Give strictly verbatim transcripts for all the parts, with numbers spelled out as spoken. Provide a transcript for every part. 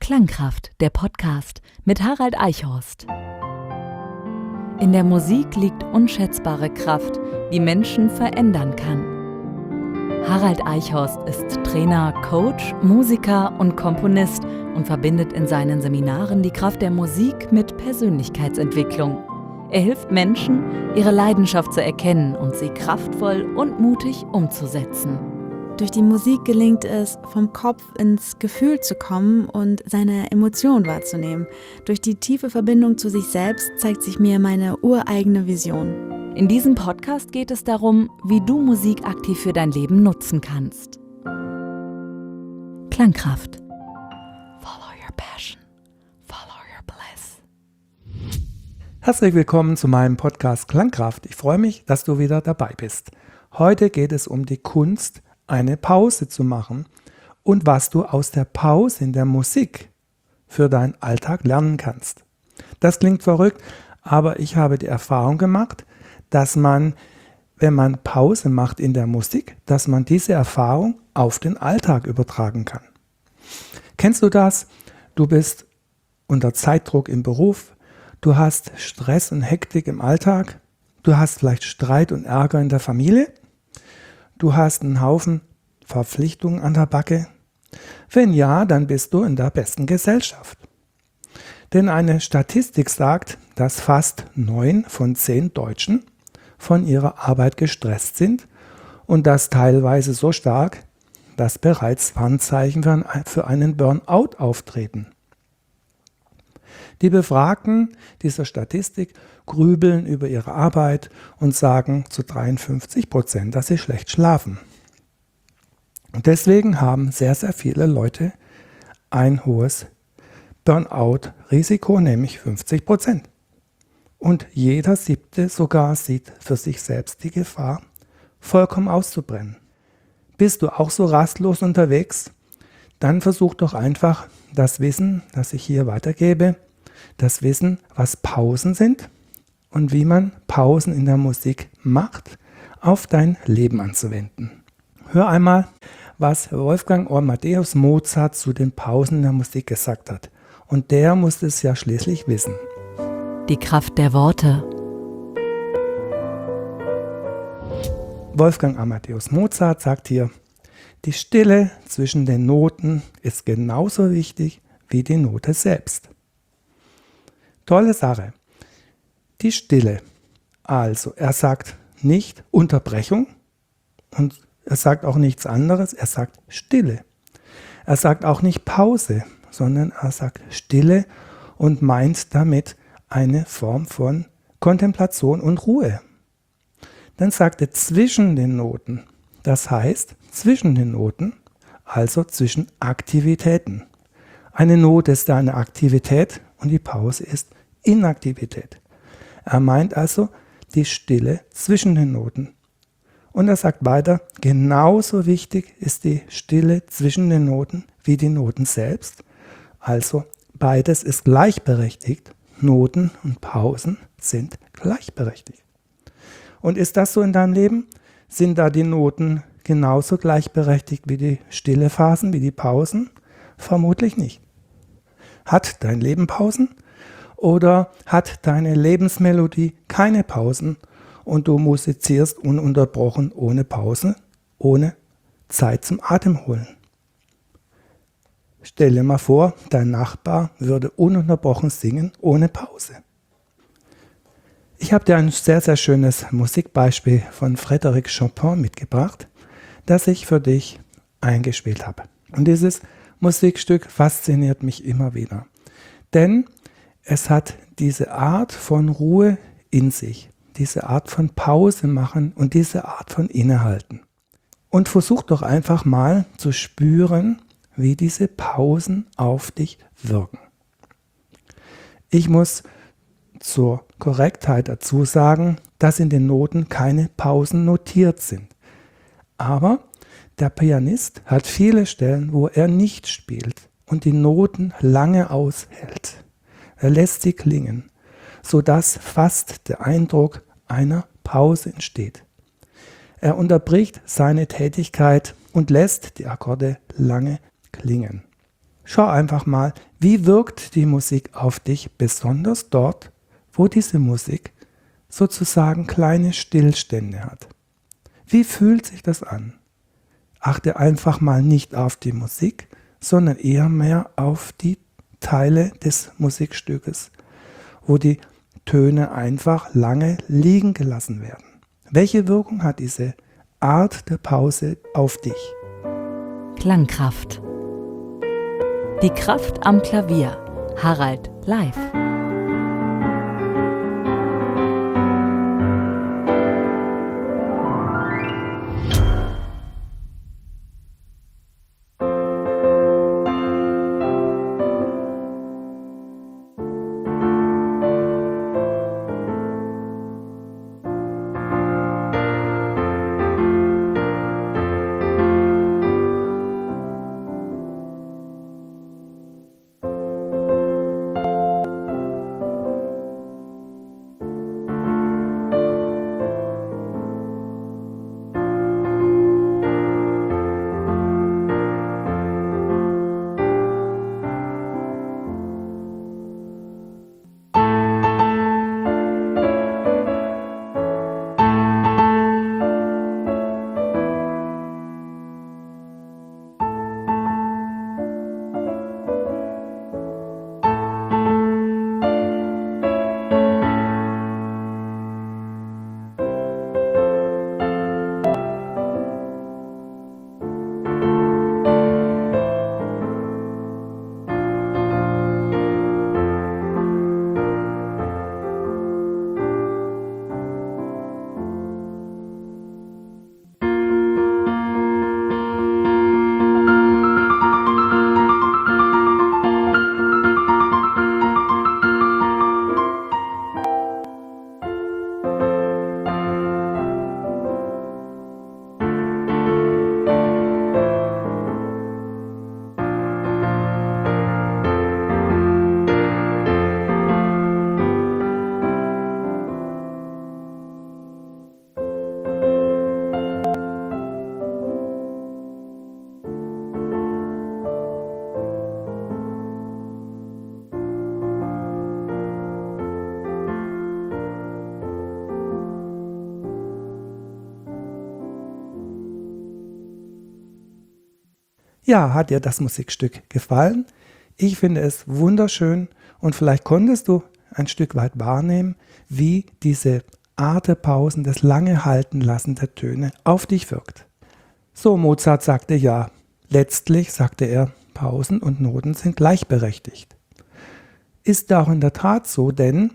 Klangkraft, der Podcast mit Harald Eichhorst. In der Musik liegt unschätzbare Kraft, die Menschen verändern kann. Harald Eichhorst ist Trainer, Coach, Musiker und Komponist und verbindet in seinen Seminaren die Kraft der Musik mit Persönlichkeitsentwicklung. Er hilft Menschen, ihre Leidenschaft zu erkennen und sie kraftvoll und mutig umzusetzen. Durch die Musik gelingt es, vom Kopf ins Gefühl zu kommen und seine Emotionen wahrzunehmen. Durch die tiefe Verbindung zu sich selbst zeigt sich mir meine ureigene Vision. In diesem Podcast geht es darum, wie du Musik aktiv für dein Leben nutzen kannst. Klangkraft. Follow your passion. Follow your bliss. Herzlich willkommen zu meinem Podcast Klangkraft. Ich freue mich, dass du wieder dabei bist. Heute geht es um die Kunst, eine Pause zu machen und was du aus der Pause in der Musik für deinen Alltag lernen kannst. Das klingt verrückt, aber ich habe die Erfahrung gemacht, dass man, wenn man Pause macht in der Musik, dass man diese Erfahrung auf den Alltag übertragen kann. Kennst du das? Du bist unter Zeitdruck im Beruf, du hast Stress und Hektik im Alltag, du hast vielleicht Streit und Ärger in der Familie, du hast einen Haufen Verpflichtungen an der Backe. Wenn ja, dann bist du in der besten Gesellschaft. Denn eine Statistik sagt, dass fast neun von zehn Deutschen von ihrer Arbeit gestresst sind und das teilweise so stark, dass bereits Warnzeichen für einen Burnout auftreten. Die Befragten dieser Statistik grübeln über ihre Arbeit und sagen zu dreiundfünfzig Prozent, dass sie schlecht schlafen. Und deswegen haben sehr, sehr viele Leute ein hohes Burnout-Risiko, nämlich fünfzig Prozent. Und jeder Siebte sogar sieht für sich selbst die Gefahr, vollkommen auszubrennen. Bist du auch so rastlos unterwegs? Dann versuch doch einfach das Wissen, das ich hier weitergebe, das Wissen, was Pausen sind und wie man Pausen in der Musik macht, auf dein Leben anzuwenden. Hör einmal, was Wolfgang Amadeus Mozart zu den Pausen in der Musik gesagt hat. Und der musste es ja schließlich wissen. Die Kraft der Worte. Wolfgang Amadeus Mozart sagt hier, die Stille zwischen den Noten ist genauso wichtig wie die Note selbst. Tolle Sache. Die Stille. Also, er sagt nicht Unterbrechung und er sagt auch nichts anderes, er sagt Stille. Er sagt auch nicht Pause, sondern er sagt Stille und meint damit eine Form von Kontemplation und Ruhe. Dann sagt er zwischen den Noten. Das heißt, zwischen den Noten, also zwischen Aktivitäten. Eine Note ist eine Aktivität und die Pause ist Inaktivität. Er meint also die Stille zwischen den Noten. Und er sagt weiter, genauso wichtig ist die Stille zwischen den Noten wie die Noten selbst. Also beides ist gleichberechtigt. Noten und Pausen sind gleichberechtigt. Und ist das so in deinem Leben? Sind da die Noten genauso gleichberechtigt wie die stille Phasen, wie die Pausen? Vermutlich nicht. Hat dein Leben Pausen? Oder hat deine Lebensmelodie keine Pausen und du musizierst ununterbrochen ohne Pause, ohne Zeit zum Atemholen? Stell dir mal vor, dein Nachbar würde ununterbrochen singen ohne Pause. Ich habe dir ein sehr, sehr schönes Musikbeispiel von Frédéric Chopin mitgebracht, das ich für dich eingespielt habe. Und dieses Musikstück fasziniert mich immer wieder, denn es hat diese Art von Ruhe in sich, diese Art von Pause machen und diese Art von Innehalten. Und versuch doch einfach mal zu spüren, wie diese Pausen auf dich wirken. Ich muss zur Korrektheit dazu sagen, dass in den Noten keine Pausen notiert sind. Aber der Pianist hat viele Stellen, wo er nicht spielt und die Noten lange aushält. Er lässt sie klingen, sodass fast der Eindruck einer Pause entsteht. Er unterbricht seine Tätigkeit und lässt die Akkorde lange klingen. Schau einfach mal, wie wirkt die Musik auf dich, besonders dort, wo diese Musik sozusagen kleine Stillstände hat. Wie fühlt sich das an? Achte einfach mal nicht auf die Musik, sondern eher mehr auf die Teile des Musikstückes, wo die Töne einfach lange liegen gelassen werden. Welche Wirkung hat diese Art der Pause auf dich? Klangkraft. Die Kraft am Klavier. Harald live. Ja, hat dir das Musikstück gefallen? Ich finde es wunderschön und vielleicht konntest du ein Stück weit wahrnehmen, wie diese Art der Pausen, das lange Haltenlassen der Töne auf dich wirkt. So, Mozart sagte ja, letztlich sagte er, Pausen und Noten sind gleichberechtigt. Ist auch in der Tat so, denn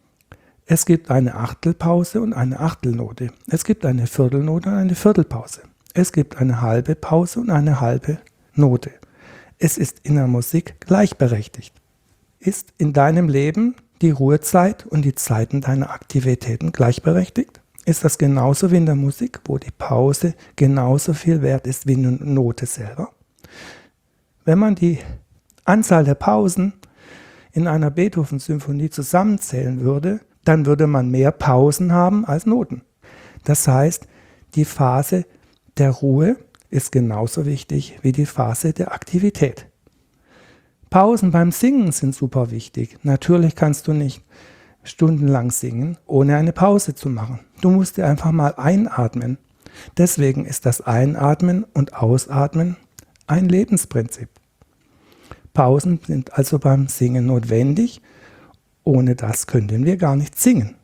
es gibt eine Achtelpause und eine Achtelnote. Es gibt eine Viertelnote und eine Viertelpause. Es gibt eine halbe Pause und eine halbe Note. Es ist in der Musik gleichberechtigt. Ist in deinem Leben die Ruhezeit und die Zeiten deiner Aktivitäten gleichberechtigt? Ist das genauso wie in der Musik, wo die Pause genauso viel wert ist wie eine Note selber? Wenn man die Anzahl der Pausen in einer Beethoven-Symphonie zusammenzählen würde, dann würde man mehr Pausen haben als Noten. Das heißt, die Phase der Ruhe ist genauso wichtig wie die Phase der Aktivität. Pausen beim Singen sind super wichtig. Natürlich kannst du nicht stundenlang singen, ohne eine Pause zu machen. Du musst dir einfach mal einatmen. Deswegen ist das Einatmen und Ausatmen ein Lebensprinzip. Pausen sind also beim Singen notwendig. Ohne das könnten wir gar nicht singen.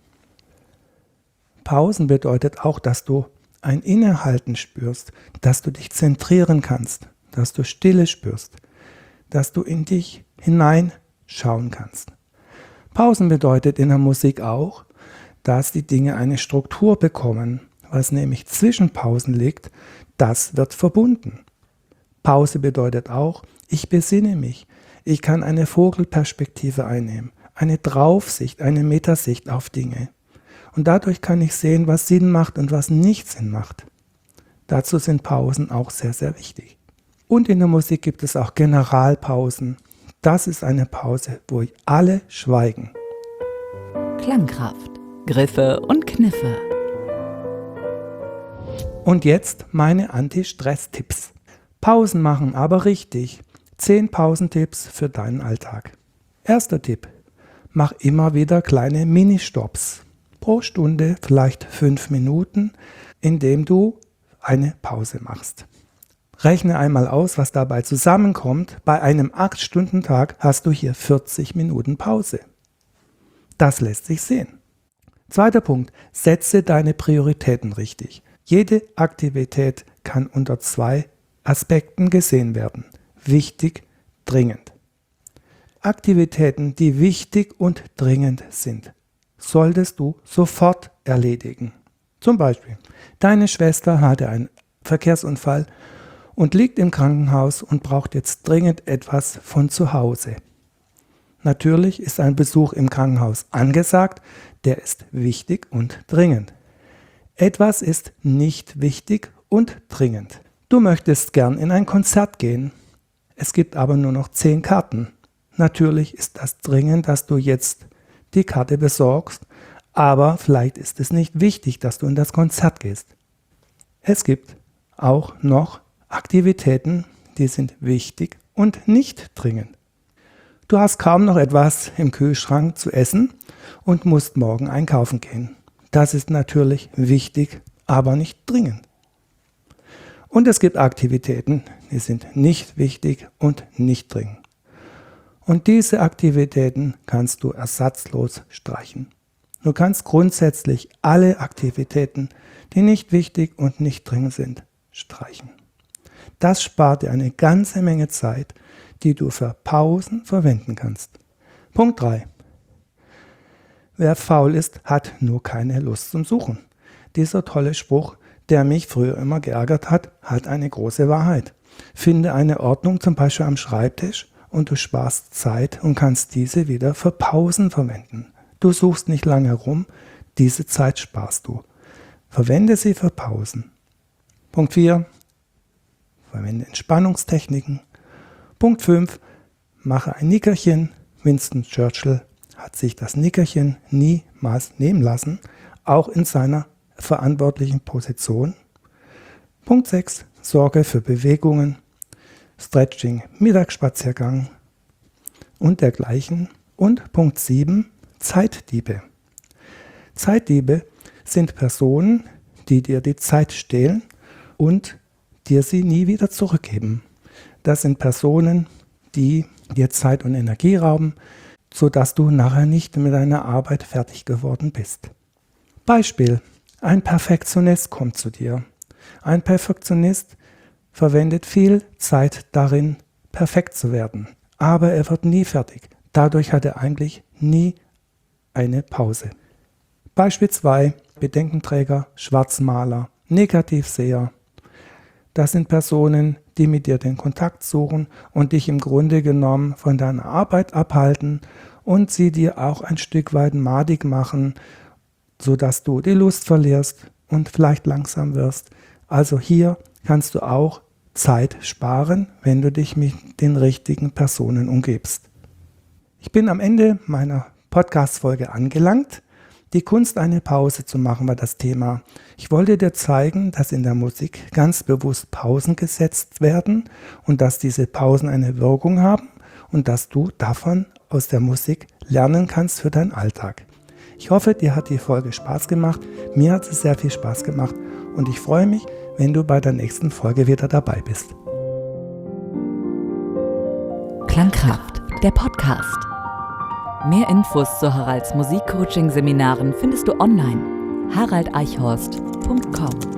Pausen bedeutet auch, dass du ein Innehalten spürst, dass du dich zentrieren kannst, dass du Stille spürst, dass du in dich hineinschauen kannst. Pausen bedeutet in der Musik auch, dass die Dinge eine Struktur bekommen. Was nämlich zwischen Pausen liegt, das wird verbunden. Pause bedeutet auch, ich besinne mich, ich kann eine Vogelperspektive einnehmen, eine Draufsicht, eine Metasicht auf Dinge. Und dadurch kann ich sehen, was Sinn macht und was nicht Sinn macht. Dazu sind Pausen auch sehr, sehr wichtig. Und in der Musik gibt es auch Generalpausen. Das ist eine Pause, wo alle schweigen. Klangkraft, Griffe und Kniffe. Und jetzt meine Anti-Stress-Tipps. Pausen machen, aber richtig. zehn Pausentipps für deinen Alltag. Erster Tipp: Mach immer wieder kleine Mini-Stops. Pro Stunde vielleicht fünf Minuten, indem du eine Pause machst. Rechne einmal aus, was dabei zusammenkommt. Bei einem acht-Stunden-Tag hast du hier vierzig Minuten Pause. Das lässt sich sehen. Zweiter Punkt: Setze deine Prioritäten richtig. Jede Aktivität kann unter zwei Aspekten gesehen werden. Wichtig, dringend. Aktivitäten, die wichtig und dringend sind, solltest du sofort erledigen. Zum Beispiel, deine Schwester hatte einen Verkehrsunfall und liegt im Krankenhaus und braucht jetzt dringend etwas von zu Hause. Natürlich ist ein Besuch im Krankenhaus angesagt, der ist wichtig und dringend. Etwas ist nicht wichtig und dringend. Du möchtest gern in ein Konzert gehen, es gibt aber nur noch zehn Karten. Natürlich ist das dringend, dass du jetzt die Karte besorgst, aber vielleicht ist es nicht wichtig, dass du in das Konzert gehst. Es gibt auch noch Aktivitäten, die sind wichtig und nicht dringend. Du hast kaum noch etwas im Kühlschrank zu essen und musst morgen einkaufen gehen. Das ist natürlich wichtig, aber nicht dringend. Und es gibt Aktivitäten, die sind nicht wichtig und nicht dringend. Und diese Aktivitäten kannst du ersatzlos streichen. Du kannst grundsätzlich alle Aktivitäten, die nicht wichtig und nicht dringend sind, streichen. Das spart dir eine ganze Menge Zeit, die du für Pausen verwenden kannst. Punkt drei. Wer faul ist, hat nur keine Lust zum Suchen. Dieser tolle Spruch, der mich früher immer geärgert hat, hat eine große Wahrheit. Finde eine Ordnung zum Beispiel am Schreibtisch und du sparst Zeit und kannst diese wieder für Pausen verwenden. Du suchst nicht lange rum, diese Zeit sparst du. Verwende sie für Pausen. Punkt vier. Verwende Entspannungstechniken. Punkt fünf. Mache ein Nickerchen. Winston Churchill hat sich das Nickerchen niemals nehmen lassen, auch in seiner verantwortlichen Position. Punkt sechs. Sorge für Bewegungen, Stretching, Mittagsspaziergang und dergleichen. Und Punkt sieben. Zeitdiebe. Zeitdiebe sind Personen, die dir die Zeit stehlen und dir sie nie wieder zurückgeben. Das sind Personen, die dir Zeit und Energie rauben, sodass du nachher nicht mit deiner Arbeit fertig geworden bist. Beispiel: Ein Perfektionist kommt zu dir. Ein Perfektionist verwendet viel Zeit darin, perfekt zu werden, aber er wird nie fertig. Dadurch hat er eigentlich nie eine Pause. Beispiel zwei. Bedenkenträger, Schwarzmaler, Negativseher. Das sind Personen, die mit dir den Kontakt suchen und dich im Grunde genommen von deiner Arbeit abhalten und sie dir auch ein Stück weit madig machen, sodass du die Lust verlierst und vielleicht langsam wirst. Also hier kannst du auch Zeit sparen, wenn du dich mit den richtigen Personen umgibst. Ich bin am Ende meiner Podcast-Folge angelangt. Die Kunst, eine Pause zu machen, war das Thema. Ich wollte dir zeigen, dass in der Musik ganz bewusst Pausen gesetzt werden und dass diese Pausen eine Wirkung haben und dass du davon aus der Musik lernen kannst für deinen Alltag. Ich hoffe, dir hat die Folge Spaß gemacht. Mir hat es sehr viel Spaß gemacht und ich freue mich, wenn du bei der nächsten Folge wieder dabei bist. Klangkraft, der Podcast. Mehr Infos zu Haralds Musikcoaching-Seminaren findest du online. harald eichhorst punkt com